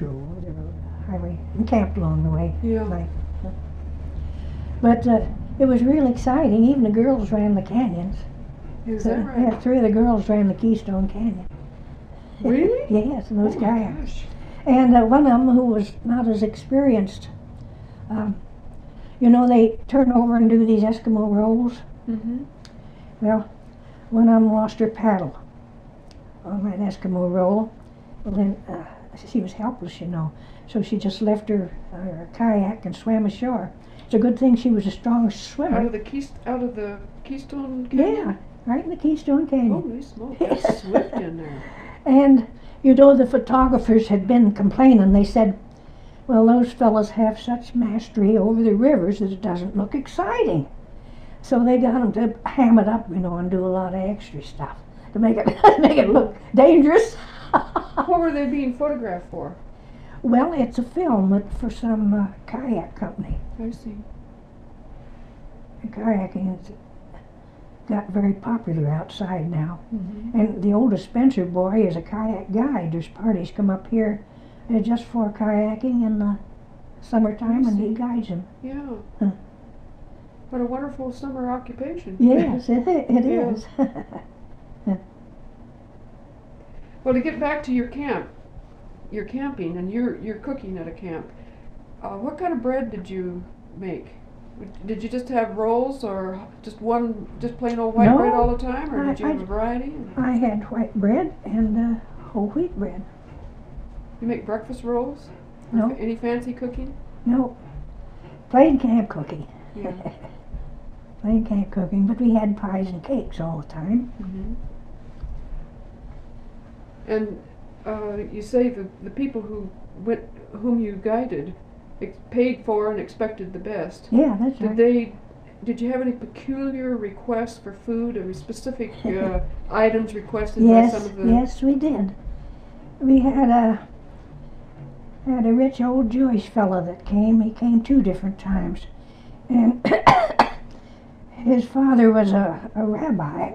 drove over the road, highway, and camped along the way. Yeah. But it was real exciting. Even the girls ran the canyons. Is that right? Yeah, 3 of the girls ran the Keystone Canyon. Really? Yes, and those Oh my kayaks. gosh. And one of them who was not as experienced, you know, they turn over and do these Eskimo rolls. Mm-hmm. Well, one of them lost her paddle on that Eskimo roll. Well, then she was helpless, you know, so she just left her kayak and swam ashore. It's a good thing she was a strong swimmer. Out of the Keystone Canyon? Yeah, right in the Keystone Canyon. Holy smoke, that's swift in there. And, you know, the photographers had been complaining. They said, well, those fellas have such mastery over the rivers that it doesn't look exciting. So they got them to ham it up, you know, and do a lot of extra stuff to make it make it look dangerous. What were they being photographed for? Well, it's a film for some kayak company. I see. Kayaking has got very popular outside now. Mm-hmm. And the oldest Spencer boy is a kayak guide. There's parties come up here just for kayaking in the summertime, and he guides them. Yeah. Huh. What a wonderful summer occupation. Yes, it Yeah. is. Well, to get back to your camping, and you're cooking at a camp. What kind of bread did you make? Did you just have rolls, or just plain old white No, bread all the time, or did you I- have a variety? I had white bread and whole wheat bread. You make breakfast rolls? Or No. Any fancy cooking? No, plain camp cooking. Yeah. Plain camp cooking, but we had pies and cakes all the time. Mm-hmm. And you say the people whom you guided paid for and expected the best. Yeah, that's right. Did you have any peculiar requests for food, or specific items requested Yes, by some of the? yes, we did. We had a rich old Jewish fella that came. He came 2 different times, and his father was a rabbi,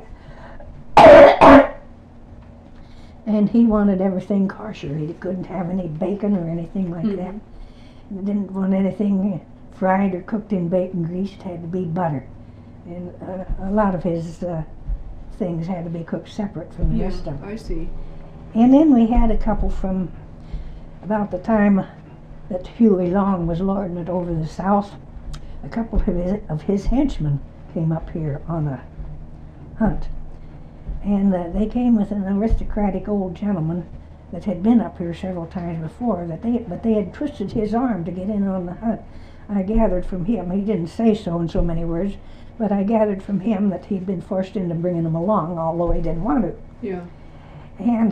and he wanted everything kosher. He couldn't have any bacon or anything like that. He didn't want anything fried or cooked in bacon grease. It had to be butter, and a lot of his things had to be cooked separate from the rest of them. I see. And then we had a couple from about the time that Huey Long was lording it over the South. A couple of his henchmen came up here on a hunt. And they came with an aristocratic old gentleman that had been up here several times before, but they had twisted his arm to get in on the hunt. I gathered from him, he didn't say so in so many words, but I gathered from him that he'd been forced into bringing them along, although he didn't want to. Yeah. And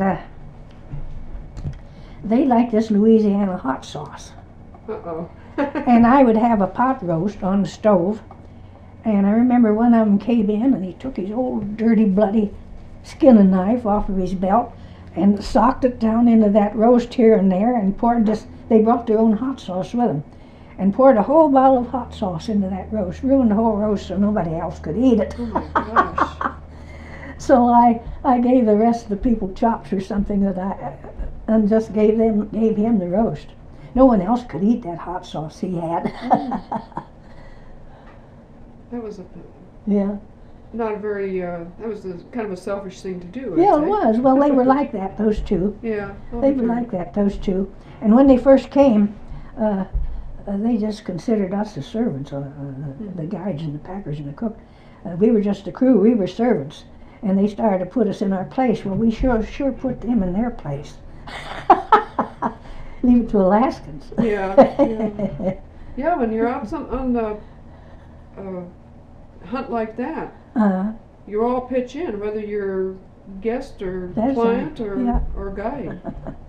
they liked this Louisiana hot sauce. Uh-oh. And I would have a pot roast on the stove. And I remember one of them came in and he took his old dirty bloody skinning knife off of his belt and socked it down into that roast here and there and poured this, they brought their own hot sauce with them, and poured a whole bottle of hot sauce into that roast, ruined the whole roast so nobody else could eat it. Oh my gosh. So I gave the rest of the people chops or something and just gave him the roast. No one else could eat that hot sauce he had. That was Yeah. not a very, that was kind of a selfish thing to do. Yeah, I'd it say. was. Well, they were like that, those two. Yeah. Oh, They were sure. like that, those two. And when they first came, they just considered us the servants, the guides and the packers and the cook. We were just the crew. We were servants. And they started to put us in our place. Well, we sure put them in their place. Leave it to Alaskans. Yeah. Yeah, when you're out on the hunt like that, you all pitch in, whether you're guest or That's client right. Yeah. or guide.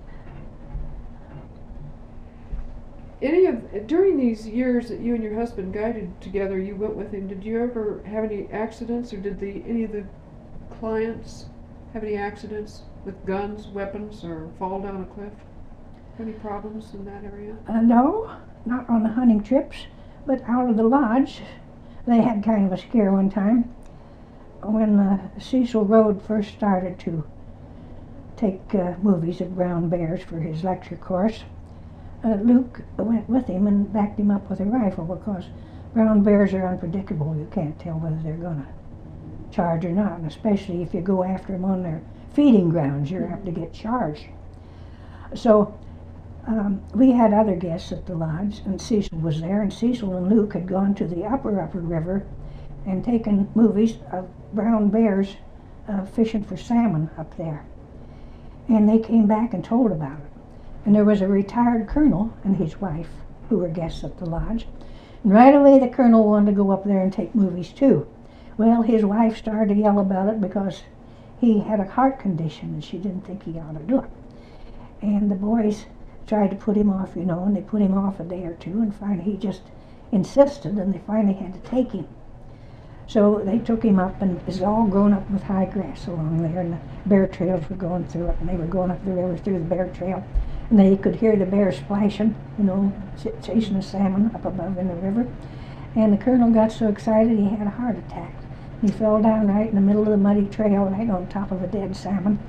During these years that you and your husband guided together, you went with him, did you ever have any accidents, or did any of the clients have any accidents with guns, weapons, or fall down a cliff? Any problems in that area? No, not on the hunting trips, but out of the lodge. They had kind of a scare one time when Cecil Road first started to take movies of brown bears for his lecture course. Luke went with him and backed him up with a rifle because brown bears are unpredictable. You can't tell whether they're going to charge or not, and especially if you go after them on their feeding grounds, you're apt to get charged. So we had other guests at the lodge, and Cecil was there, and Cecil and Luke had gone to the upper river and taken movies of brown bears fishing for salmon up there. And they came back and told about it. And there was a retired colonel and his wife who were guests at the lodge. And right away the colonel wanted to go up there and take movies too. Well, his wife started to yell about it because he had a heart condition and she didn't think he ought to do it. And the boys tried to put him off, and they put him off a day or two, and finally he just insisted, and they finally had to take him. So they took him up, and it was all grown up with high grass along there, and the bear trails were going through it, and they were going up the river through the bear trail, and they could hear the bears splashing, chasing the salmon up above in the river. And the colonel got so excited he had a heart attack. He fell down right in the middle of the muddy trail, right on top of a dead salmon.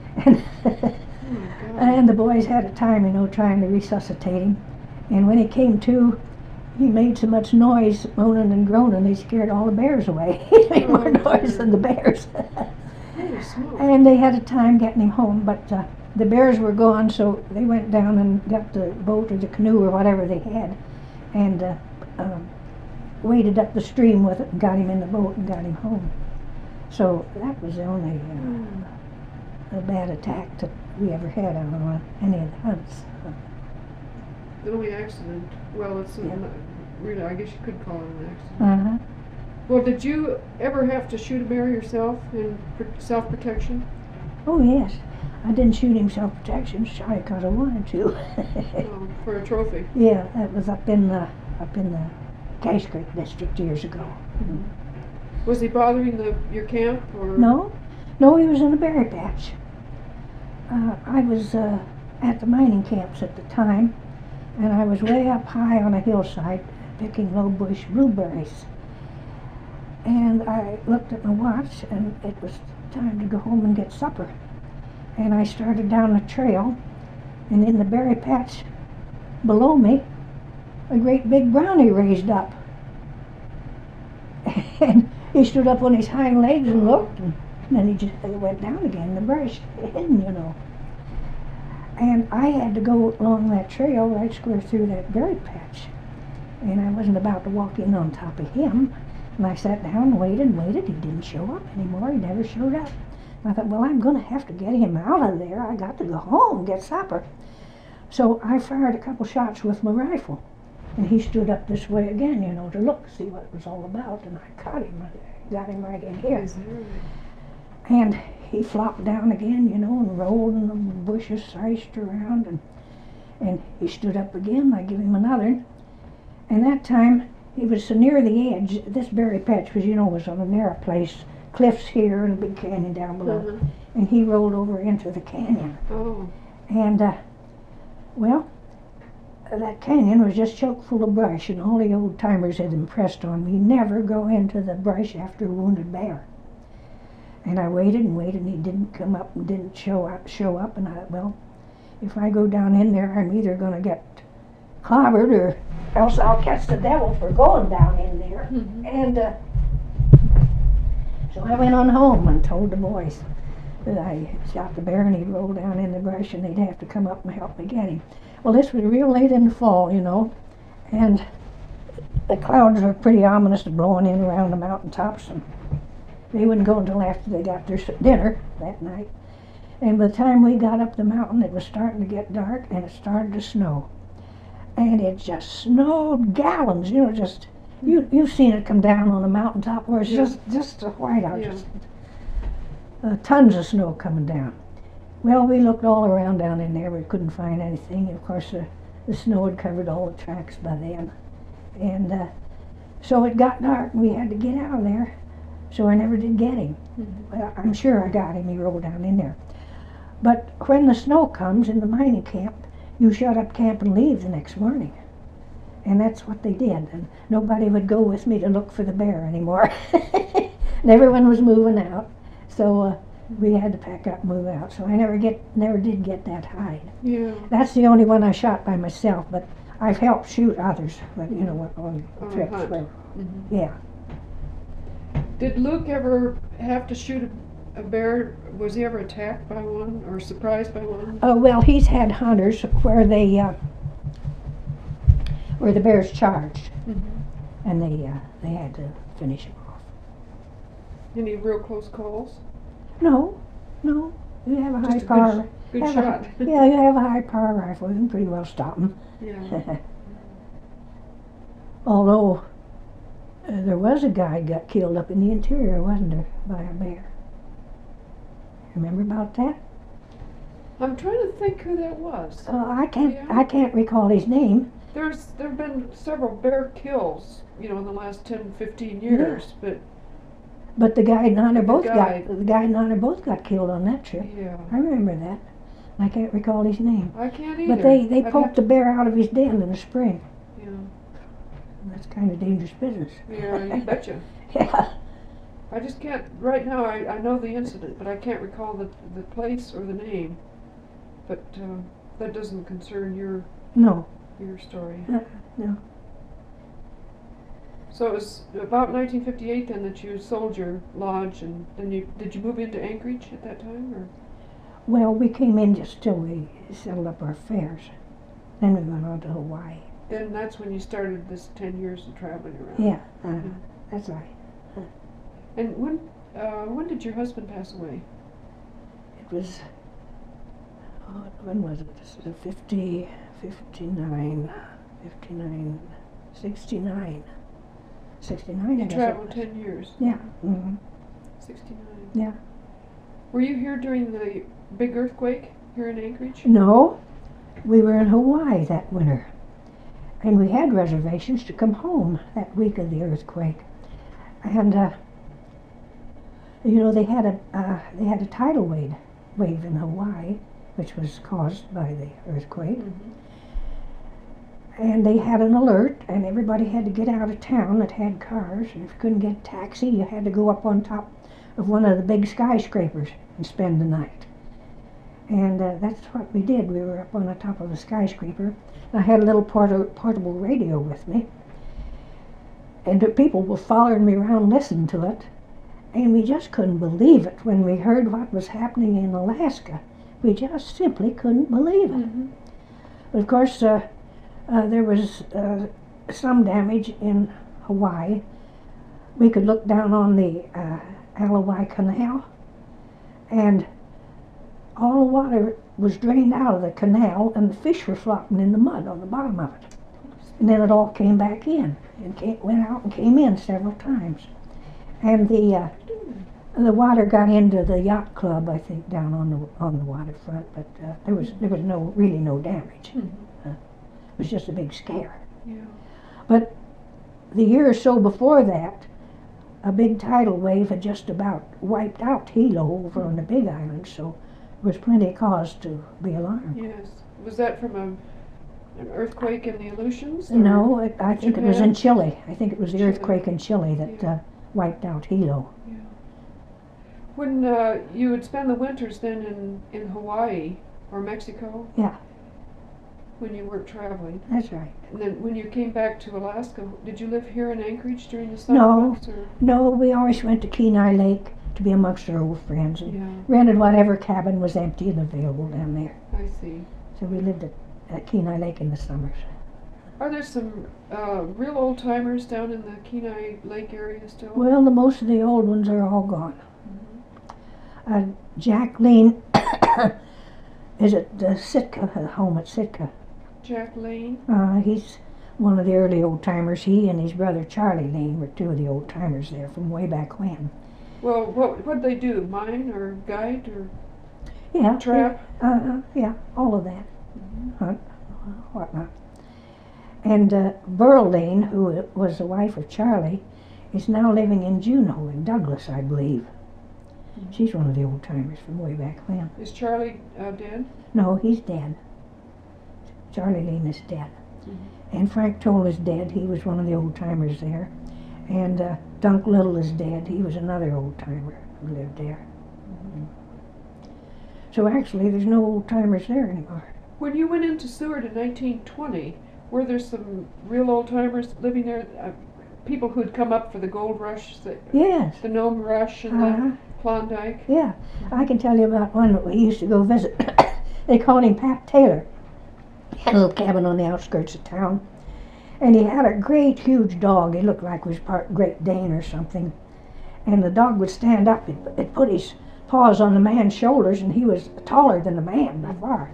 And the boys had a time, trying to resuscitate him. And when he came to, he made so much noise, moaning and groaning, they scared all the bears away. He made more noise than the bears. And they had a time getting him home, but the bears were gone, so they went down and got the boat or the canoe or whatever they had, and waded up the stream with it and got him in the boat and got him home. So that was the only a bad attack that we ever had on any of the hunts. The only accident, well, it's really, I guess you could call it an accident. Uh-huh. Well, did you ever have to shoot a bear yourself in self-protection? Oh, yes. I didn't shoot him self-protection, shot it because I wanted to. For a trophy? Yeah, that was up in the Cache Creek district years ago. Mm-hmm. Was he bothering your camp? Or? No, he was in a berry patch. I was at the mining camps at the time, and I was way up high on a hillside picking low bush blueberries. And I looked at my watch, and it was time to go home and get supper. And I started down the trail, and in the berry patch below me, a great big brownie raised up. And he stood up on his hind legs and looked, and then he just went down again in the brush, hidden, And I had to go along that trail right square through that berry patch. And I wasn't about to walk in on top of him. And I sat down and waited. He didn't show up anymore. He never showed up. And I thought, well, I'm going to have to get him out of there. I got to go home and get supper. So I fired a couple shots with my rifle. And he stood up this way again, to look, see what it was all about. And I caught him. I got him right in here. And he flopped down again, and rolled in the bushes, sliced around. And he stood up again. I give him another. And that time, he was so near the edge. This berry patch was on a narrow place. Cliffs here and a big canyon down below. Mm-hmm. And he rolled over into the canyon. Oh. And, that canyon was just chock full of brush, and all the old timers had impressed on me, never go into the brush after a wounded bear. And I waited, and he didn't come up and didn't show up, and I thought, well, if I go down in there, I'm either going to get clobbered or else I'll catch the devil for going down in there. Mm-hmm. And so I went on home and told the boys that I shot the bear, and he'd roll down in the brush, and they'd have to come up and help me get him. Well, this was real late in the fall, and the clouds were pretty ominous blowing in around the mountaintops, and they wouldn't go until after they got their dinner that night. And by the time we got up the mountain, it was starting to get dark, and it started to snow. And it just snowed gallons, you've seen it come down on a mountaintop where it's just a whiteout, just tons of snow coming down. Well, we looked all around down in there. We couldn't find anything. Of course, the snow had covered all the tracks by then. And so it got dark, and we had to get out of there. So I never did get him. Mm-hmm. Well, I'm sure I got him. He rolled down in there. But when the snow comes in the mining camp, you shut up camp and leave the next morning. And that's what they did. And nobody would go with me to look for the bear anymore. And everyone was moving out. So we had to pack up and move out. So I never did get that hide. Yeah. That's the only one I shot by myself, but I've helped shoot others, but you know, on On a trips. hunt. Where, Mm-hmm. yeah. Did Luke ever have to shoot a bear? Was he ever attacked by one or surprised by one? Well, he's had hunters where the bears charged, Mm-hmm. and they had to finish him off. Any real close calls? No, you have a high Just a power. good have shot. Yeah, you have a high power rifle. You can pretty well stop them. Yeah. Although there was a guy got killed up in the interior, wasn't there, by a bear? Remember about that? I'm trying to think who that was. I Yeah. can't recall his name. There've been several bear kills, in the last 10, 15 years, But the guy and Nana The both guy. both got killed on that trip. yeah. I remember that. I can't recall his name. I can't either. But they I'd poked have the bear out of his den in the spring. Yeah. That's kind of dangerous business. Yeah, you betcha. Yeah. I just can't, right now, I know the incident, but I can't recall the place or the name. But that doesn't concern your No. story. No. So it was about 1958 then that you sold your lodge, and then did you move into Anchorage at that time, or? Well, we came in just till we settled up our affairs. Then we went on to Hawaii. Then that's when you started this 10 years of traveling around. Yeah, Mhm. that's right. And when did your husband pass away? It was, when was it? This is 59, 69. 69, You I guess it traveled was. 10 years. Yeah. Mm-hmm. 69. Yeah. Were you here during the big earthquake here in Anchorage? No, we were in Hawaii that winter, and we had reservations to come home that week of the earthquake. And they had a tidal wave in Hawaii, which was caused by the earthquake. Mm-hmm. And they had an alert, and everybody had to get out of town that had cars. And if you couldn't get a taxi, you had to go up on top of one of the big skyscrapers and spend the night. And that's what we did. We were up on the top of a skyscraper. I had a little portable radio with me. And the people were following me around listening to it. And we just couldn't believe it when we heard what was happening in Alaska. We just simply couldn't believe it. Mm-hmm. But of course, there was some damage in Hawaii. We could look down on the Alawai Canal, and all the water was drained out of the canal, and the fish were flopping in the mud on the bottom of it. And then it all came back in, and went out and came in several times. And the water got into the yacht club, I think, down on the waterfront, but there was really no damage. Mm-hmm. It was just a big scare. Yeah. But the year or so before that, a big tidal wave had just about wiped out Hilo over on the Big Island, so there was plenty of cause to be alarmed. Yes. Was that from an earthquake in the Aleutians? or- No, I think it was in Japan? Chile. I think it was the Chile. earthquake in Chile that Yeah. wiped out Hilo. Yeah. When you would spend the winters then in Hawaii or Mexico? Yeah. When you weren't traveling. That's right. And then when you came back to Alaska, did you live here in Anchorage during the summer No. months? Or? No, we always went to Kenai Lake to be amongst our old friends and Yeah, rented whatever cabin was empty and available down there. I see. So we lived at Kenai Lake in the summers. Are there some real old timers down in the Kenai Lake area still? Well, most of the old ones are all gone. Mhm. Jack Lane is at the Sitka, home at Sitka. Jack Lane? He's one of the early old timers. He and his brother Charlie Lane were two of the old timers there from way back when. Well, what'd they do? Mine or guide or Yeah. trap? Yeah, all of that. Mhm. Hunt, whatnot. And Burl Lane, who was the wife of Charlie, is now living in Juneau in Douglas, I believe. Mhm. She's one of the old timers from way back when. Is Charlie dead? No, he's dead. Charlie Lane is dead. Mhm. And Frank Toll is dead. He was one of the old timers there. And Dunk Little is dead. He was another old timer who lived there. Mhm. So actually, there's no old timers there anymore. When you went into Seward in 1920, were there some real old timers living there? People who'd come up for the gold rush, Yes. the Nome Rush and the Klondike? Yeah. I can tell you about one that we used to go visit. They called him Pap Taylor. He had a little cabin on the outskirts of town. And he had a great, huge dog. He looked like he was part Great Dane or something. And the dog would stand up. It put his paws on the man's shoulders, and he was taller than the man by far.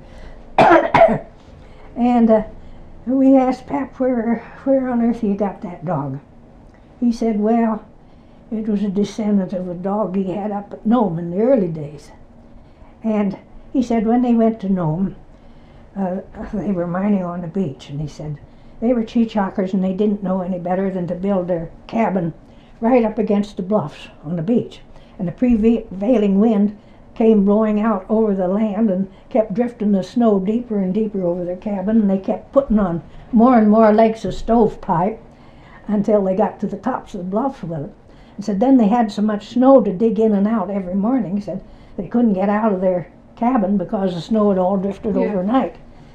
And we asked Pap where on earth he got that dog. He said, well, it was a descendant of a dog he had up at Nome in the early days. And he said when they went to Nome, they were mining on the beach, and he said they were cheechakers and they didn't know any better than to build their cabin right up against the bluffs on the beach. And the prevailing wind came blowing out over the land and kept drifting the snow deeper and deeper over their cabin, and they kept putting on more and more legs of stovepipe until they got to the tops of the bluffs with it. And said then they had so much snow to dig in and out every morning. He said they couldn't get out of their cabin because the snow had all drifted overnight.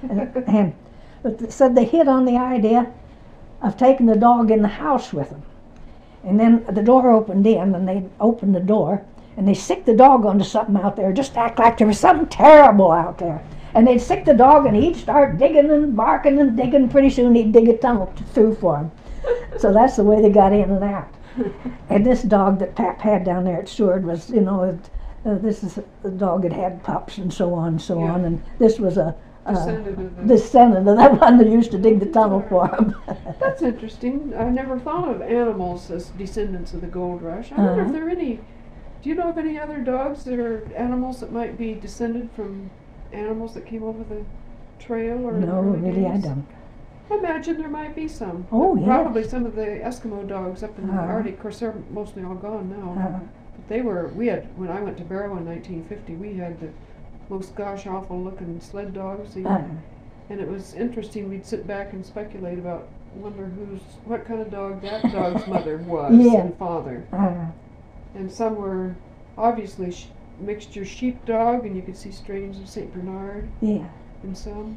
But said they hit on the idea of taking the dog in the house with them. And then the door opened in, and they'd open the door, and they'd sick the dog onto something out there, just act like there was something terrible out there. And they'd sick the dog, and he'd start digging and barking and digging. Pretty soon he'd dig a tunnel through for him. So that's the way they got in and out. And this dog that Pap had down there at Seward was, this is the dog that had pups and so on and so on. And this was a descendant of that one that used to dig the tunnel for him. That's interesting. I never thought of animals as descendants of the gold rush. I wonder if there are any. Do you know of any other dogs that are animals that might be descended from animals that came over the trail? Or no, really, I don't. I imagine there might be some. Oh, yes. Probably some of the Eskimo dogs up in the Arctic. Of course, they're mostly all gone now. But when I went to Barrow in 1950, we had the most gosh-awful looking sled dogs. And it was interesting. We'd sit back and speculate about, wonder what kind of dog that dog's mother was and father. And some were obviously mixture sheepdog, and you could see strains of St. Bernard. Yeah. And some.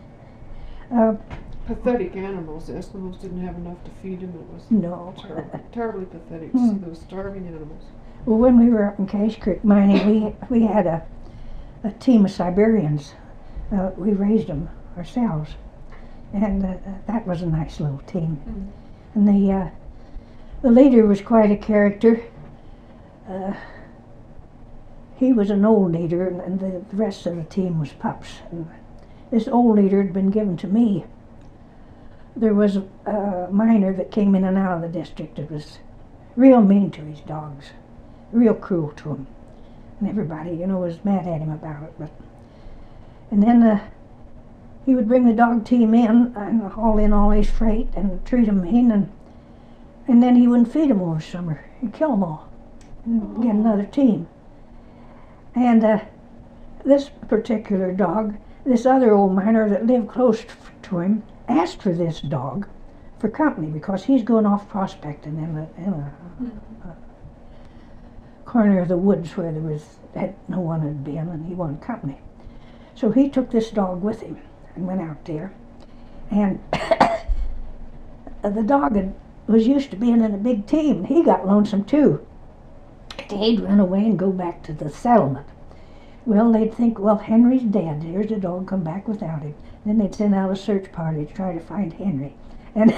Pathetic animals. The Eskimos didn't have enough to feed them. It was terribly pathetic to see those starving animals. Well, when we were up in Cache Creek mining, we had a team of Siberians. We raised them ourselves, and that was a nice little team. And the leader was quite a character. He was an old leader, and the rest of the team was pups. And this old leader had been given to me. There was a miner that came in and out of the district that was real mean to his dogs, real cruel to them. And everybody, was mad at him about it. And then he would bring the dog team in and haul in all his freight and treat them mean, and then he wouldn't feed them over summer. He'd kill them all and get another team. And this particular dog, this other old miner that lived close to him, asked for this dog for company because he's going off prospecting in a corner of the woods where no one had been, and he wanted company. So he took this dog with him and went out there. And the dog was used to being in a big team. He got lonesome too. He'd run away and go back to the settlement. Well, they'd think, well, Henry's dead. Here's the dog, come back without him. Then they'd send out a search party to try to find Henry. And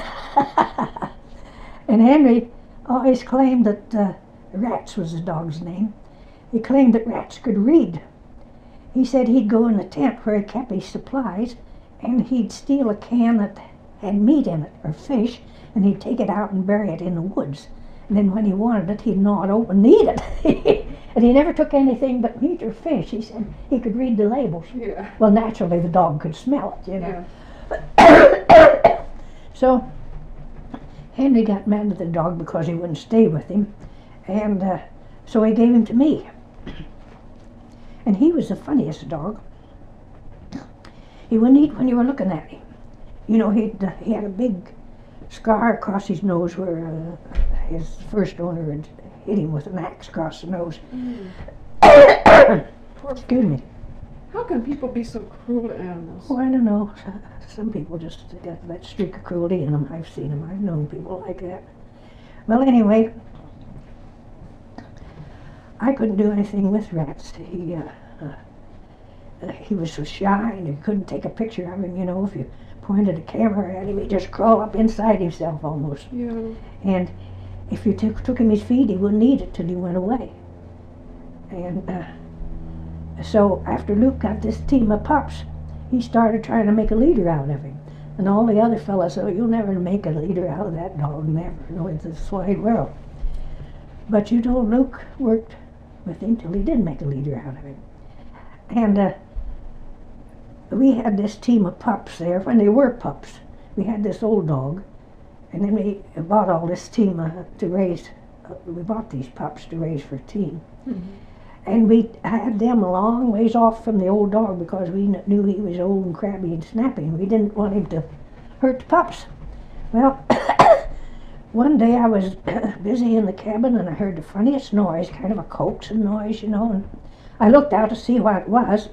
and Henry always claimed that Rats was the dog's name. He claimed that Rats could read. He said he'd go in the tent where he kept his supplies, and he'd steal a can that had meat in it, or fish, and he'd take it out and bury it in the woods. And then when he wanted it, he'd gnaw it open and eat it. And he never took anything but meat or fish. He said he could read the labels. Yeah. Well, naturally, the dog could smell it, Yeah. So Henry got mad at the dog because he wouldn't stay with him, and so he gave him to me. And he was the funniest dog. He wouldn't eat when you were looking at him. He had a big scar across his nose where his first owner had hit him with an axe across the nose. Excuse me. How can people be so cruel to animals? Well, I don't know. Some people just got that streak of cruelty in them. I've seen them. I've known people like that. Well, anyway, I couldn't do anything with Rats. He was so shy, and you couldn't take a picture of him. You know, if you pointed a camera at him, he'd just crawl up inside himself almost. Yeah. And if you took him his feed, he wouldn't eat it till he went away. And so after Luke got this team of pups, he started trying to make a leader out of him. And all the other fellas said, "You'll never make a leader out of that dog, never, no, in this wide world." But you know, Luke worked with him till he did make a leader out of him. And we had this team of pups there when they were pups. We had this old dog, and then we bought all this team to raise. We bought these pups to raise for a team. Mm-hmm. And we had them a long ways off from the old dog because we knew he was old and crabby and snappy, and we didn't want him to hurt the pups. Well, one day I was busy in the cabin, and I heard the funniest noise, kind of a coaxing noise, you know, and I looked out to see what it was.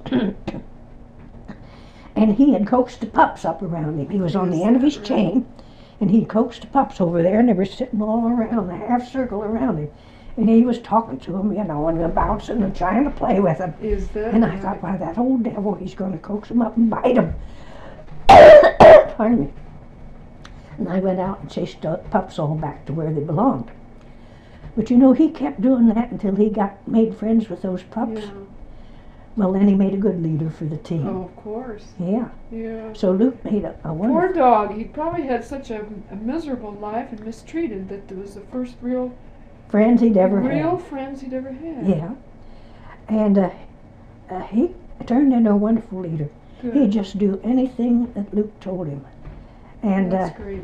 And he had coaxed the pups up around him. He was on the end of his chain, and he'd coaxed the pups over there, and they were sitting all around, a half circle around him. And he was talking to them, you know, and bouncing and trying to play with them. Is that And I right? thought, why, that old devil, he's going to coax them up and bite them. Pardon me. And I went out and chased the pups all back to where they belonged. But you know, he kept doing that until he made friends with those pups. Yeah. Well, then he made a good leader for the team. Oh, of course. Yeah. Yeah. So Luke made a Poor wonderful... dog. He probably had such a miserable life and mistreated that it was the first real friends he'd ever had. friends he'd ever had. Yeah. And he turned into a wonderful leader. Good. He'd just do anything that Luke told him. And That's great.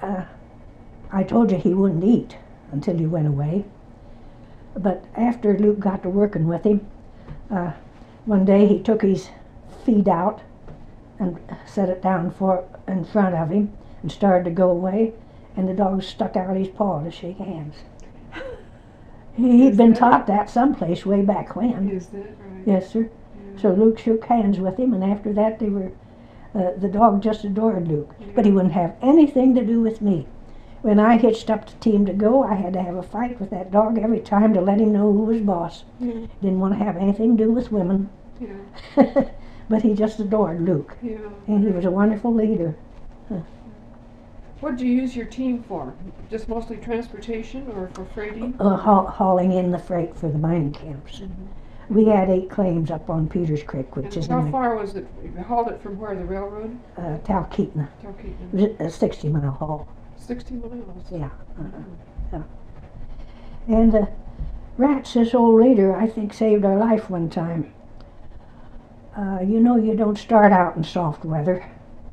I told you he wouldn't eat until he went away. But after Luke got to working with him, one day he took his feed out and set it down in front of him and started to go away, and the dog stuck out his paw to shake hands. He'd been taught that someplace way back when. Is that right? Yes, sir. Yeah. So Luke shook hands with him, and after that they were, the dog just adored Luke. But he wouldn't have anything to do with me. When I hitched up the team to go, I had to have a fight with that dog every time to let him know who was boss. Yeah. Didn't want to have anything to do with women. Yeah. But he just adored Luke. Yeah. And he was a wonderful leader. What did you use your team for? Just mostly transportation or for freighting? Hauling in the freight for the mining camps. Mm-hmm. We had 8 claims up on Peters Creek, which And is how in far was it? You hauled it from where? The railroad? Talkeetna. Talkeetna. It was a 60-mile haul. 60 miles. Yeah. Yeah. And Rats, this old leader, I think saved our life one time. You know, you don't start out in soft weather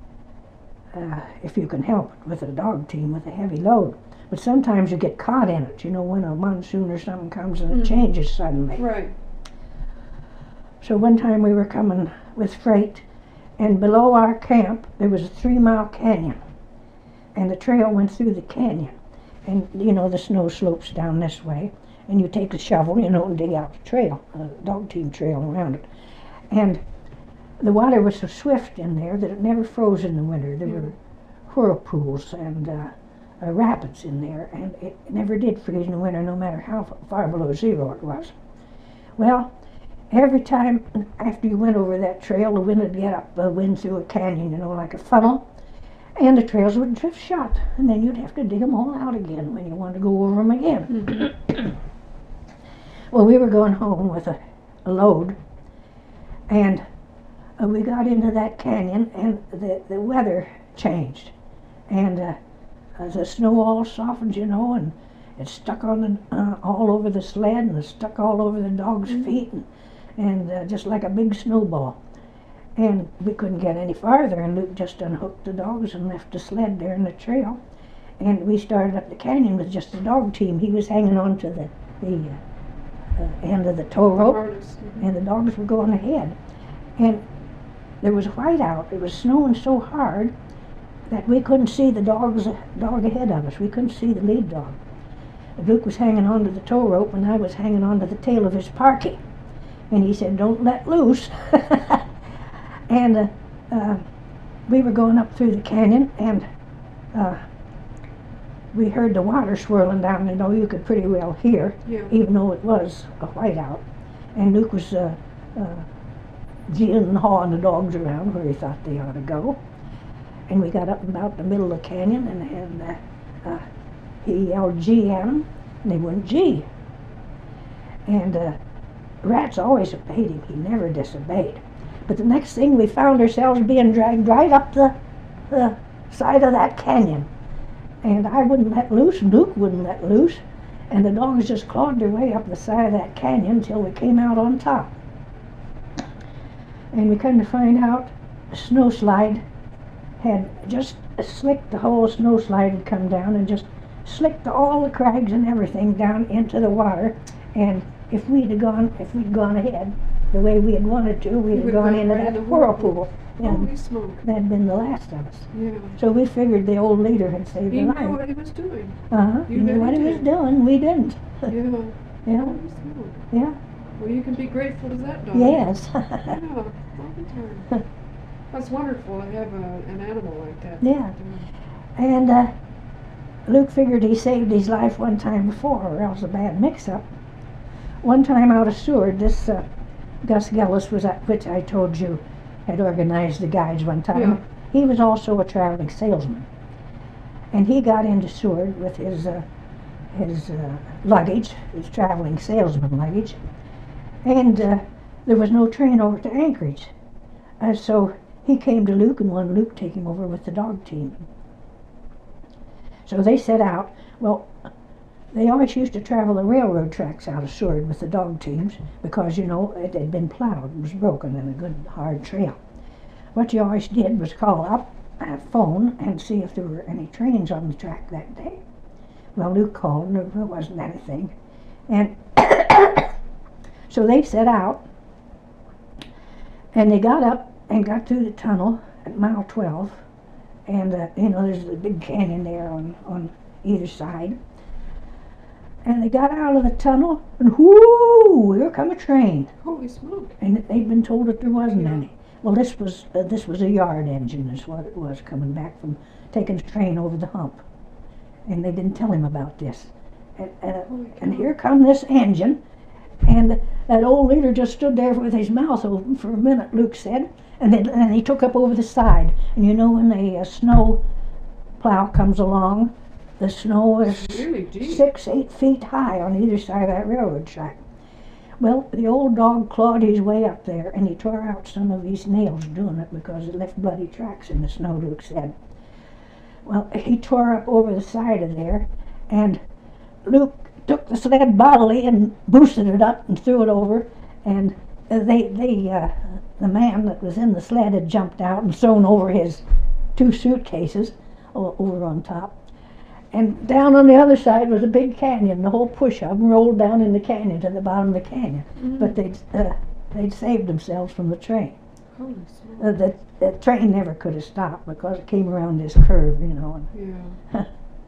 if you can help it with a dog team with a heavy load. But sometimes you get caught in it, you know, when a monsoon or something comes and it changes suddenly. Right. So one time we were coming with freight, and below our camp there was a 3-mile canyon, and the trail went through the canyon. And you know, the snow slopes down this way, and you take a shovel, you know, and dig out the trail, a dog team trail around it. And the water was so swift in there that it never froze in the winter. There were whirlpools and rapids in there, and it never did freeze in the winter, no matter how far below zero it was. Well, every time after you went over that trail, the wind would get up, wind through a canyon, you know, like a funnel, and the trails would drift shut, and then you'd have to dig them all out again when you wanted to go over them again. Well, we were going home with a load, and we got into that canyon, and the weather changed, and the snow all softened, you know, and it stuck on all over the sled, and it stuck all over the dog's feet, and just like a big snowball. And we couldn't get any farther, and Luke just unhooked the dogs and left the sled there in the trail. And we started up the canyon with just the dog team. He was hanging on to the end of the tow rope, and the dogs were going ahead. And there was white out. It was snowing so hard that we couldn't see the dog ahead of us. We couldn't see the lead dog. Luke was hanging on to the tow rope, and I was hanging on to the tail of his parkie. And he said, "Don't let loose." And we were going up through the canyon, and we heard the water swirling down. You know, you could pretty well hear, Yeah. even though it was a whiteout. And Luke was geeing and hawing the dogs around where he thought they ought to go. And we got up about the middle of the canyon, and he yelled G at them, and they wouldn't G. And Rats always obeyed him. He never disobeyed. But the next thing, we found ourselves being dragged right up the side of that canyon. And I wouldn't let loose, and Luke wouldn't let loose, and the dogs just clawed their way up the side of that canyon until we came out on top. And we come to find out a snowslide had just slicked, the whole snowslide had come down and just slicked all the crags and everything down into the water. And if we'd gone ahead the way we had wanted to, we'd have gone into that whirlpool. Holy smoke. That'd been the last of us. Yeah. So we figured the old leader had saved He our knew life. what he was doing. He You knew what he really was did. doing. We didn't. Yeah. Yeah, Holy smoke. yeah, Well, you can be grateful to that dog. yes. Yeah, all the time. That's wonderful to have an animal like that. Yeah. And Luke figured he saved his life one time before, or else a bad mix-up. One time out of Seward, this Gus Gellis was at, which I told you had organized the guides one time. Yeah. He was also a traveling salesman, and he got into Seward with his luggage, his traveling salesman luggage, and there was no train over to Anchorage, so he came to Luke and wanted Luke to take him over with the dog team. So they set out. Well, they always used to travel the railroad tracks out of Seward with the dog teams because, you know, it had been plowed, it was broken, and a good hard trail. What you always did was call up a phone and see if there were any trains on the track that day. Well, Luke called, and there wasn't anything. And so they set out, and they got up and got through the tunnel at mile 12, and, you know, there's a big canyon there on either side. And they got out of the tunnel, and whoo, here come a train. Holy smoke. And they'd been told that there wasn't Yeah. any. Well, this was a yard engine, is what it was, coming back from taking the train over the hump. And they didn't tell him about this. And here come this engine, and that old leader just stood there with his mouth open for a minute, Luke said, and then he took up over the side. And you know, when a snow plow comes along, the snow is Really deep. 6-8 feet high on either side of that railroad track. Well, the old dog clawed his way up there, and he tore out some of his nails doing it because it left bloody tracks in the snow, Luke said. Well, he tore up over the side of there, and Luke took the sled bodily and boosted it up and threw it over, and the man that was in the sled had jumped out and thrown over his 2 suitcases over on top. And down on the other side was a big canyon. The whole push of them rolled down in the canyon to the bottom of the canyon. Mm-hmm. But they'd saved themselves from the train. Holy smoke. The train never could have stopped because it came around this curve, you know. Yeah.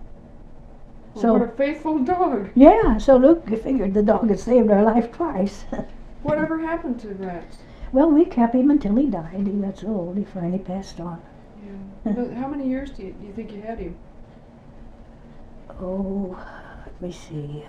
Well, So- what a faithful dog. Yeah, so Luke figured the dog had saved our life twice. Whatever happened to Rats? Well, we kept him until he died. He got so old, he finally passed on. Yeah. But how many years do you think you had him? Oh, let me see.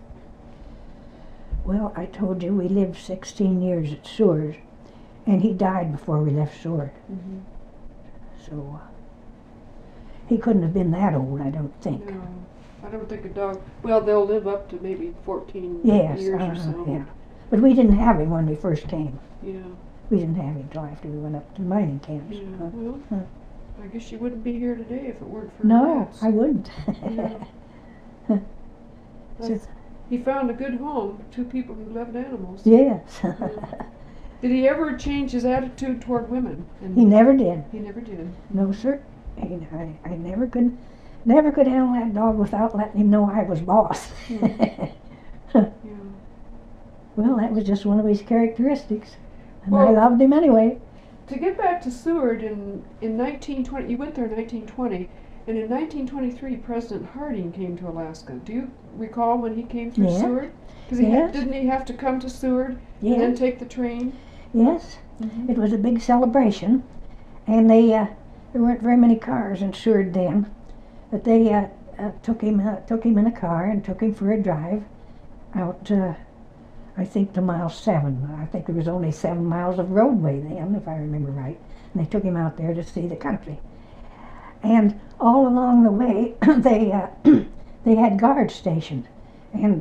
Well, I told you we lived 16 years at Seward, and he died before we left Seward. Mm-hmm. So he couldn't have been that old, I don't think. No, I don't think a dog. Well, they'll live up to maybe 14 Yes, years or so. yeah. But we didn't have him when we first came. Yeah. We didn't have him till after we went up to the mining camps. Yeah. Huh. Well, Huh. I guess you wouldn't be here today if it weren't for No, Rats. I wouldn't. Yeah. That's- He found a good home. 2 people who loved animals. Yes. Did he ever change his attitude toward women? And He never did. He never did. No, sir. I never could handle that dog without letting him know I was boss. Yeah. Well, that was just one of his characteristics. And I Well- loved him anyway. To get back to Seward, in 1920, you went there in 1920, and in 1923, President Harding came to Alaska. Do you recall when he came through Yeah. Seward? Because Yes. didn't he have to come to Seward and then Yes. take the train? Yes, Mhm. it was a big celebration, and there weren't very many cars in Seward then, but they took him in a car and took him for a drive out. I think to mile 7. I think there was only 7 miles of roadway then, if I remember right. And they took him out there to see the country. And all along the way, they had guards stationed, and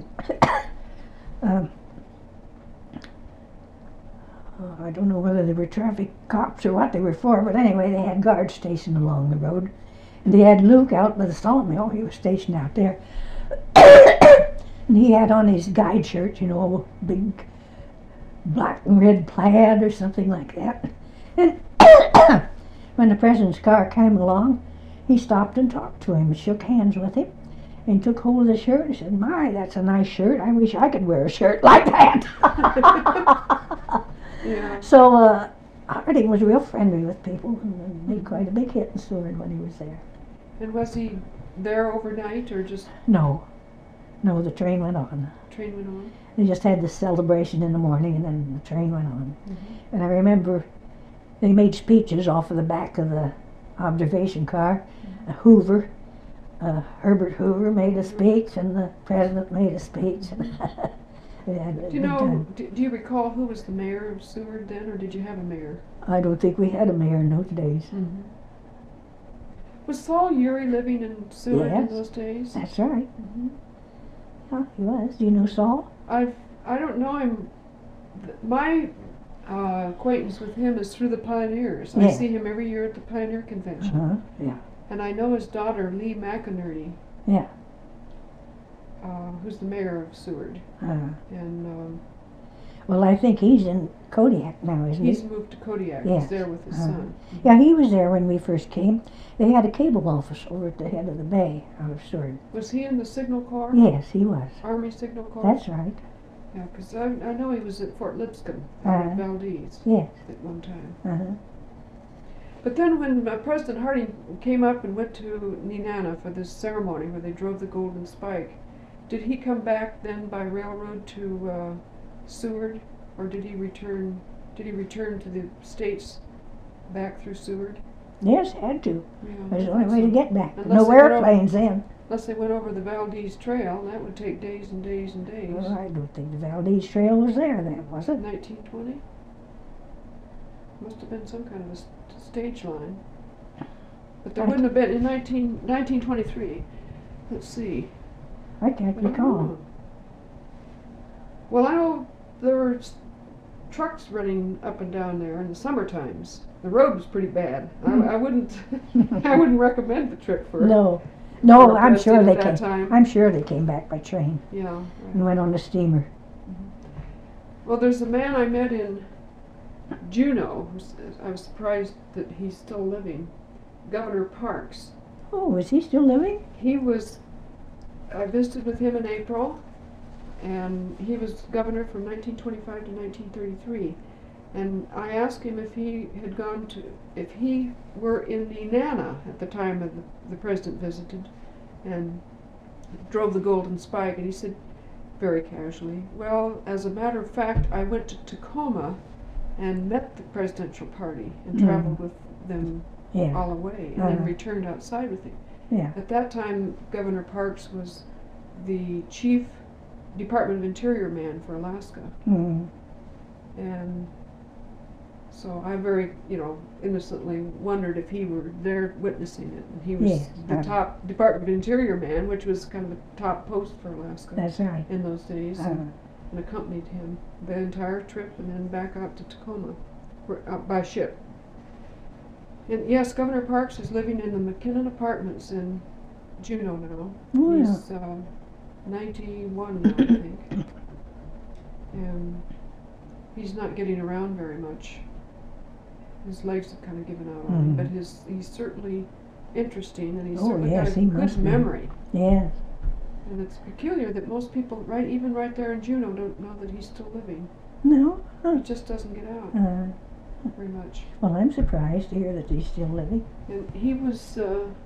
I don't know whether they were traffic cops or what they were for, but anyway, they had guards stationed along the road. And they had Luke out by the sawmill. He was stationed out there. And he had on his guide shirt, you know, a big black and red plaid or something like that. And when the president's car came along, he stopped and talked to him and shook hands with him and took hold of the shirt and said, "My, that's a nice shirt. I wish I could wear a shirt like that." Yeah. So Harding was real friendly with people and made quite a big hit in Seward when he was there. And was he there overnight or just No, the train went on. train went on? They just had this celebration in the morning and then the train went on. Mhm. And I remember they made speeches off of the back of the observation car. Hoover, Herbert Hoover made a speech and the president made a speech. They had a Do you good know, time. do you recall who was the mayor of Seward then, or did you have a mayor? I don't think we had a mayor in those days. Mm-hmm. Was Saul Urey living in Seward in Yes. those days? That's right. Mm-hmm. Yeah, he was. Do you know Saul? I don't know him. My acquaintance with him is through the Pioneers. I Yeah. see him every year at the Pioneer Convention. Yeah. And I know his daughter, Lee McInerney, Yeah. who's the mayor of Seward. And Well, I think he's in Kodiak now, isn't he's he? moved to Kodiak. Yes. He's there with his Uh-huh. son. Yeah, he was there when we first came. They had a cable office over at the head of the bay out of Seward. Was he in the Signal Corps? Yes, he was. Army Signal Corps? That's right. Yeah, because I know he was at Fort Lipscomb out Uh-huh. at Valdez Yes. at one time. Uh-huh. But then when President Harding came up and went to Nenana for this ceremony where they drove the Golden Spike, did he come back then by railroad to Seward, or did he return? Did he return to the States back through Seward? Yes, had to. Yeah, It was the I only think way to so. get back. Unless No they went airplanes then. Unless they went over the Valdez Trail, and that would take days and days and days. Well, I don't think the Valdez Trail was there then, was it? 1920? Must have been some kind of a stage line. But there I wouldn't have been in 1923. Let's see. I can't I don't recall. know. Well, I know there were trucks running up and down there in the summer times. The road was pretty bad. I wouldn't I wouldn't recommend the trip for No, for a I'm sure president they at that came. time. I'm sure they came back by train Yeah. Right. and went on the steamer. Well, there's a man I met in Juneau. I was surprised that he's still living. Governor Parks. Oh, is he still living? He was. I visited with him in April, and he was governor from 1925 to 1933. And I asked him if he had gone to, if he were in Nenana at the time of the president visited, and drove the Golden Spike, and he said, very casually, "Well, as a matter of fact, I went to Tacoma and met the presidential party and traveled with them Yeah. all the way, and then Uh-huh. returned outside with him." Yeah. At that time, Governor Parks was the chief Department of Interior man for Alaska, Mm. and so I very, innocently wondered if he were there witnessing it. And he was Yes, the top Department of Interior man, which was kind of a top post for Alaska That's right. in those days, Uh, and accompanied him the entire trip and then back out to Tacoma by ship. And yes, Governor Parks is living in the McKinnon Apartments in Juneau now. Oh, yeah. He's 91 now, I think. And he's not getting around very much. His legs have kind of given out on him, Mhm. but he's certainly interesting, and he's Oh, certainly yes, got a he good must be. memory. Yes. And it's peculiar that most people, even right there in Juneau, don't know that he's still living. No. Huh. He just doesn't get out very much. Well, I'm surprised to hear that he's still living. And he was,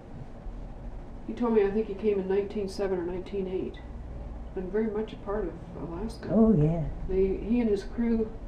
he told me, I think he came in 1907 or 1908. Been very much a part of Alaska. Oh, yeah. He and his crew,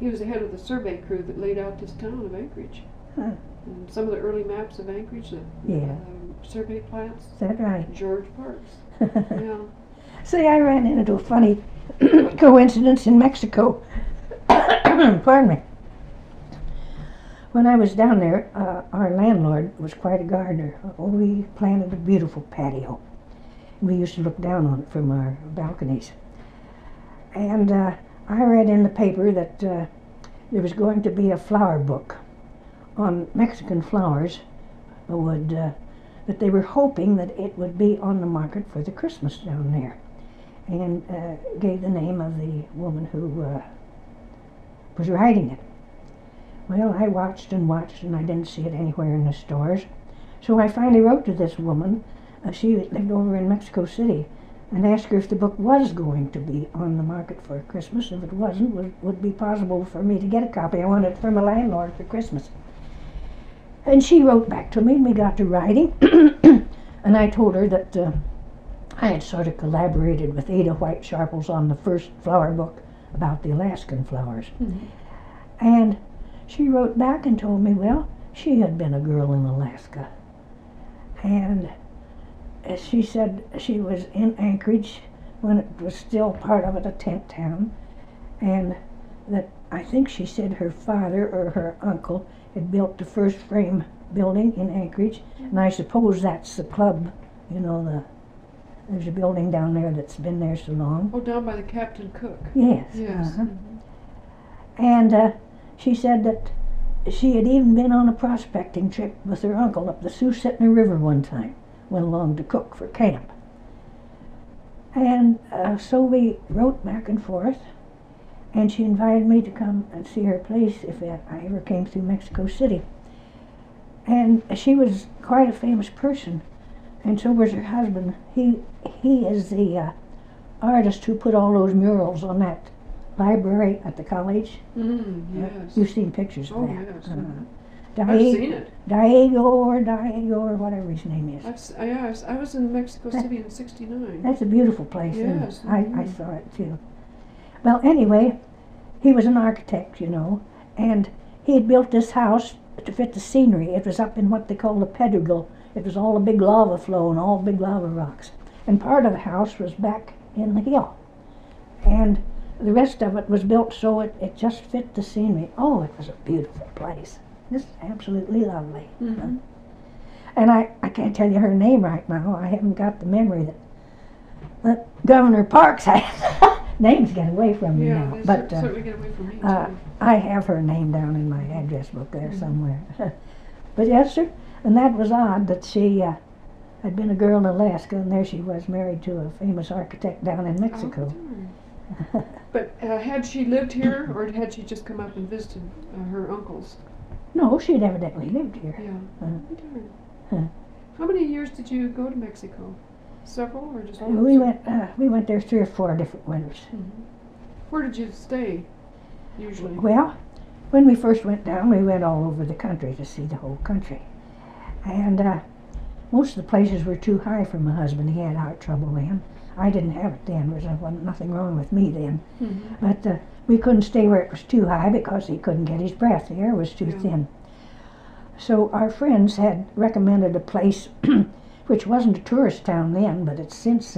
He was the head of the survey crew that laid out this town of Anchorage. Huh. And some of the early maps of Anchorage, the Yeah. survey plats, Is that right? George Parks. Yeah. See, I ran into a funny coincidence in Mexico. Pardon me. When I was down there, our landlord was quite a gardener. We planted a beautiful patio. We used to look down on it from our balconies. And I read in the paper that there was going to be a flower book on Mexican flowers, that they were hoping that it would be on the market for the Christmas down there, and gave the name of the woman who was writing it. Well, I watched and watched, and I didn't see it anywhere in the stores. So I finally wrote to this woman. She lived over in Mexico City, and asked her if the book was going to be on the market for Christmas. If it wasn't, would be possible for me to get a copy. I wanted it from a landlord for Christmas. And she wrote back to me, and we got to writing. And I told her that I had sort of collaborated with Ada White Sharples on the first flower book about the Alaskan flowers. Mm-hmm. And she wrote back and told me, well, she had been a girl in Alaska. And she said she was in Anchorage when it was still part of it, a tent town. And that I think she said her father or her uncle had built the first frame building in Anchorage. And I suppose that's the club, you know, there's a building down there that's been there so long. Oh, down by the Captain Cook. Yes. Yes. Uh-huh. Mm-hmm. And she said that she had even been on a prospecting trip with her uncle up the Susitna River one time. Went along to cook for camp. And so we wrote back and forth, and she invited me to come and see her place if I ever came through Mexico City. And she was quite a famous person, and so was her husband. He is the artist who put all those murals on that library at the college. Yes. You've seen pictures of Oh, that. yes. Diego, I've seen it. Diego or whatever his name is. I was in Mexico City in '69. That's a beautiful place, Yes. isn't it? I saw it too. Well, anyway, he was an architect, you know, and he had built this house to fit the scenery. It was up in what they call the Pedregal. It was all a big lava flow and all big lava rocks. And part of the house was back in the hill. And the rest of it was built so it just fit the scenery. Oh, it was a beautiful place. Just absolutely lovely. Mm-hmm. And I can't tell you her name right now. I haven't got the memory that Governor Parks had. Names get away from me Yeah, now. they But certainly get away from me too. I have her name down in my address book there somewhere. But yes, sir. And that was odd that she had been a girl in Alaska, and there she was married to a famous architect down in Mexico. Oh, darn. But had she lived here, or had she just come up and visited her uncles? No, she'd evidently lived here. Yeah. Uh, Darn. How many years did you go to Mexico? Several, or just one? we went there 3 or 4 different winters. Mm-hmm. Where did you stay, usually? Well, when we first went down, we went all over the country to see the whole country. And most of the places were too high for my husband. He had heart trouble then. I didn't have it then. There was nothing wrong with me then. Mm-hmm. But we couldn't stay where it was too high because he couldn't get his breath. The air was too thin. So our friends had recommended a place which wasn't a tourist town then, but it's since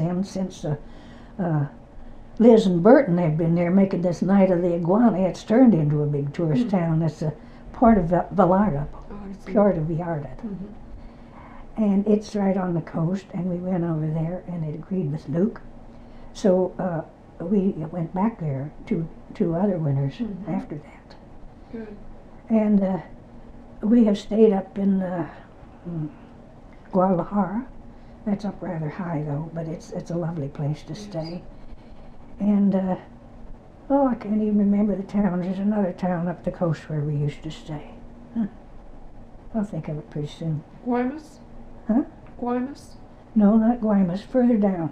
Liz and Burton had been there making this Night of the Iguana. It's turned into a big tourist town. It's a Port of Vallarta, Oh, I see. Port of Vallarta. Mm-hmm. And it's right on the coast, and we went over there, and it agreed with Luke. So we went back there two other winters after that. Good. And we have stayed up in Guadalajara. That's up rather high, though, but it's a lovely place to stay. And, I can't even remember the town. There's another town up the coast where we used to stay. I'll think of it pretty soon. Guaymas? Huh? Guaymas? No, not Guaymas, further down.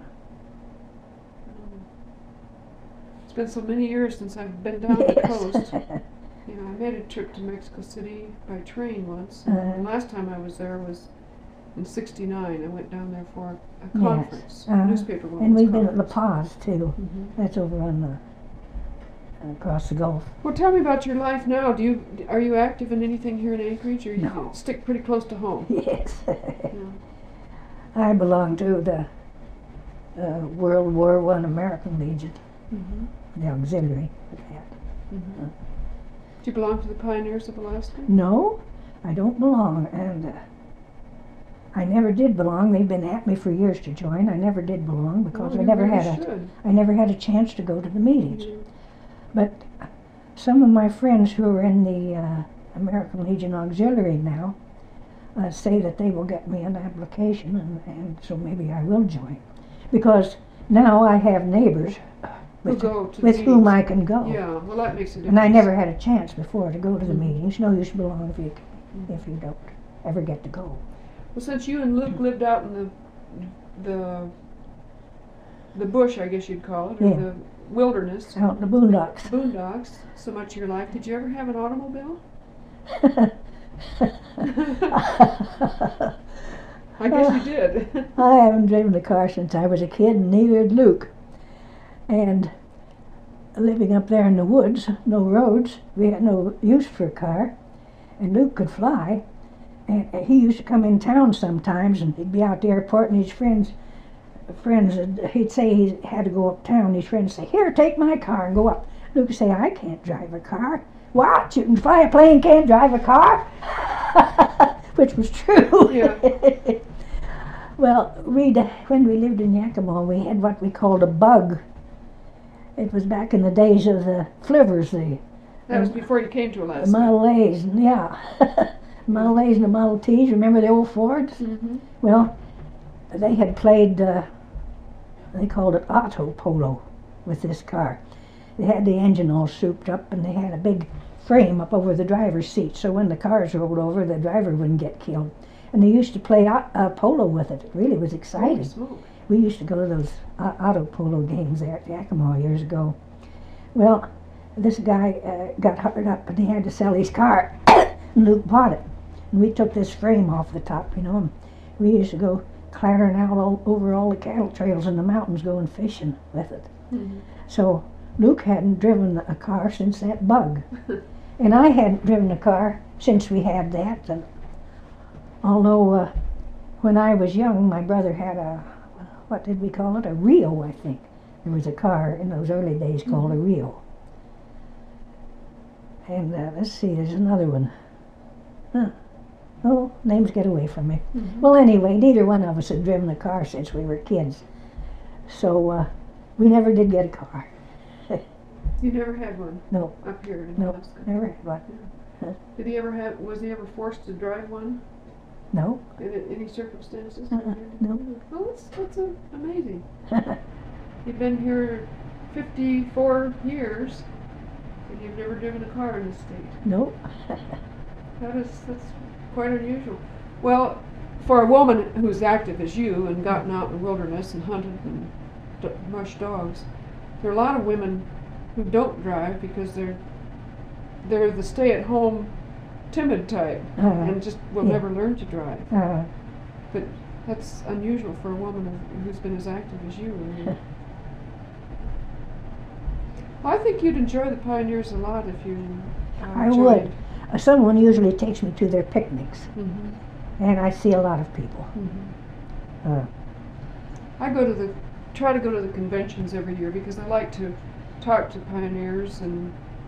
It's been so many years since I've been down the Yes. coast. Yeah, I made a trip to Mexico City by train once. Uh-huh. The last time I was there was in '69. I went down there for a Yes. conference, Uh-huh. newspaper women's And we've been at La conference. Paz, too. Mhm. That's over on across the Gulf. Well, tell me about your life now. Are you active in anything here in Anchorage, or you No. stick pretty close to home? Yes. Yeah. I belong to the World War I American Legion, Mm-hmm. the auxiliary for that. Mm-hmm. Do you belong to the Pioneers of Alaska? No, I don't belong, and I never did belong. They've been at me for years to join. I never did belong because Well, I you never really had should. I never had a chance to go to the meetings. Mhm. But some of my friends who are in the American Legion Auxiliary now say that they will get me an application, and so maybe I will join. Because now I have neighbors Who go to the with whom meetings. I can go. Yeah, well, that makes a difference. And I never had a chance before to go to the Mhm. meetings. No use belong if Mhm. you don't ever get to go. Well, since you and Luke lived out in the bush, I guess you'd call it, or Yeah. the wilderness, Out in the boondocks. boondocks, so much of your life, did you ever have an automobile? I guess you did. I haven't driven a car since I was a kid, and neither had Luke. And living up there in the woods, no roads, we had no use for a car. And Luke could fly, and he used to come in town sometimes, and he'd be out at the airport, and his friends, he'd say he had to go uptown. His friends say, "Here, take my car and go up." Luke would say, "I can't drive a car." "What? You can fly a plane, can't drive a car?" Which was true. Yeah. Well, when we lived in Yakima, we had what we called a bug. It was back in the days of the flivvers, That was before you came to the Alaska. Model A's, and yeah. Model A's and the Model T's, remember the old Fords? Mm-hmm. Well, they had played, they called it auto polo with this car. They had the engine all souped up, and they had a big frame up over the driver's seat, so when the cars rolled over, the driver wouldn't get killed. And they used to play polo with it. It really was exciting. Holy smoke. We used to go to those auto polo games there at Yakima years ago. Well, this guy got hard up, and he had to sell his car, and Luke bought it. And we took this frame off the top, and we used to go clattering out over all the cattle trails in the mountains going fishing with it. Mm-hmm. So Luke hadn't driven a car since that bug. And I hadn't driven a car since we had that. And although when I was young, my brother had what did we call it? A Rio, I think. There was a car in those early days called a Rio. And let's see, there's another one. Oh, names get away from me. Mm-hmm. Well, anyway, neither one of us had driven a car since we were kids. So we never did get a car. You never had one? No. Up here in No, Alaska? never had one. Was he ever forced to drive one No. in any circumstances? No. Oh, that's amazing. You've been here 54 years, and you've never driven a car in the state. No. That's quite unusual. Well, for a woman who's active as you and gotten out in the wilderness and hunted and mushed dogs, there are a lot of women who don't drive because they're the stay-at-home, timid type and just will yeah. never learn to drive. But that's unusual for a woman who's been as active as you. I mean. I think you'd enjoy the Pioneers a lot if you I joined. would. Someone usually takes me to their picnics, Mm-hmm. and I see a lot of people. Mm-hmm. I try to go to the conventions every year because I like to talk to pioneers and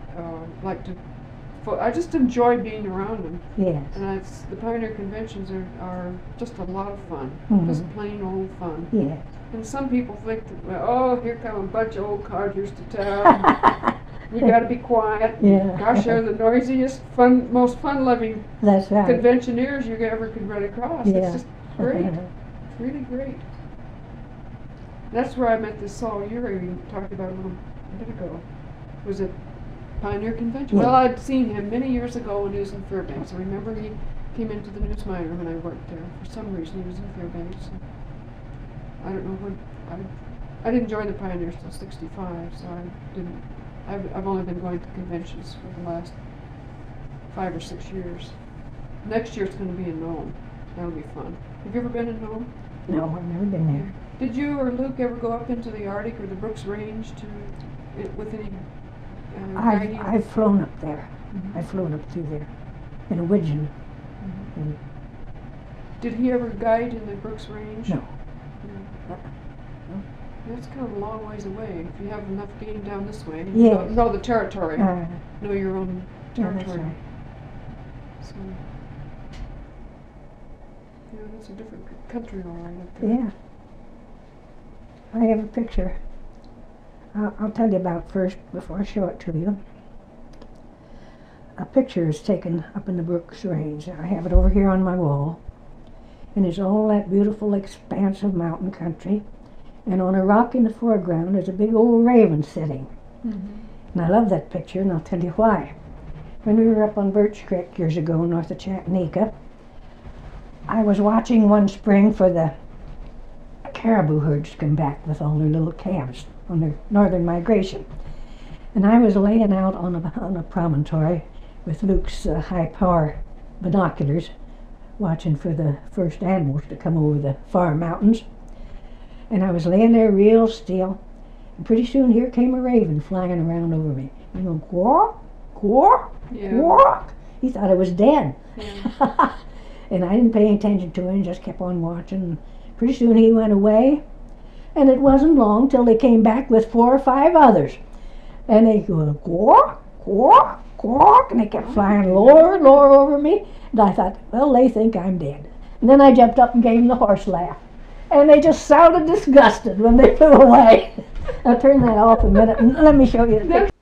I just enjoy being around them. Yes. And the pioneer conventions are just a lot of fun, Mhm. just plain old fun. Yes. And some people think that, well, here come a bunch of old codgers to town. You got to be quiet. Yeah. Gosh, they're the noisiest, most fun-loving That's right. conventioneers you ever could run across. Yeah. It's just great. It's really great. That's where I met this Saul Urey we talked about a little bit ago. Was at Pioneer Convention. Yeah. Well, I'd seen him many years ago when he was in Fairbanks. I remember he came into the news minor when I worked there. For some reason, he was in Fairbanks. And I don't know when. I didn't join the Pioneers till '65, so I didn't. I've only been going to conventions for the last 5 or 6 years. Next year it's going to be in Nome. That'll be fun. Have you ever been in Nome? No, I've never been there. Did you or Luke ever go up into the Arctic or the Brooks Range with guiding? I've flown up there. Mhm. I've flown up through there in a widgeon. And Did he ever guide in the Brooks Range? no. No. No. That's kind of a long ways away. If you have enough game down this way, you Yes. know the territory, Uh, know your own yeah, that's territory. right. So, yeah, that's a different country, all right, up there. Yeah. I have a picture. I'll tell you about first before I show it to you. A picture is taken up in the Brooks Range. I have it over here on my wall. And it's all that beautiful expanse of mountain country. And on a rock in the foreground is a big old raven sitting. Mm-hmm. And I love that picture, and I'll tell you why. When we were up on Birch Creek years ago, north of Chattanooga, I was watching one spring for the caribou herds to come back with all their little calves on their northern migration. And I was laying out on a promontory with Luke's high-power binoculars, watching for the first animals to come over the far mountains. And I was laying there real still, and pretty soon here came a raven flying around over me. You know, quawk, quawk, Yeah. quawk. He thought I was dead. Yeah. And I didn't pay any attention to him, just kept on watching. Pretty soon he went away, and it wasn't long till they came back with 4 or 5 others. And they go quawk, quawk, quawk, and they kept flying lower and lower over me. And I thought, well, they think I'm dead. And then I jumped up and gave them the horse laugh. And they just sounded disgusted when they flew away. I'll turn that off a minute and let me show you the picture.